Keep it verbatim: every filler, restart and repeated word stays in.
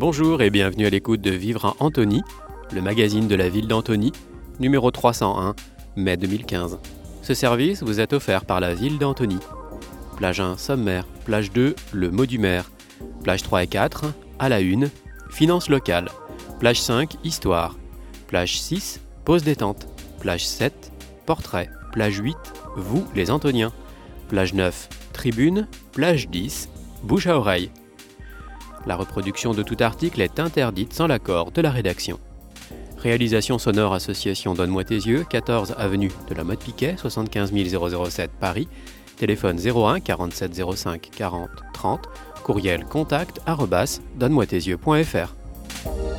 Bonjour et bienvenue à l'écoute de Vivre à Antony, le magazine de la ville d'Antony, numéro trois cent un, mai deux mille quinze. Ce service vous est offert par la ville d'Antony. Plage un, sommaire. Plage deux, le mot du maire. Plage trois et quatre, à la une, finances locales. Plage cinq, histoire. Plage six, pause détente. Plage sept, portrait. Plage huit, vous les Antoniens. Plage neuf, tribune. Plage dix, bouche à oreille. La reproduction de tout article est interdite sans l'accord de la rédaction. Réalisation sonore association Donne-moi tes yeux, quatorze avenue de la Motte Piquet, soixante-quinze mille sept Paris, téléphone zéro un quarante-sept zéro cinq quarante trente, courriel contact arobase donne moi tes yeux point f r.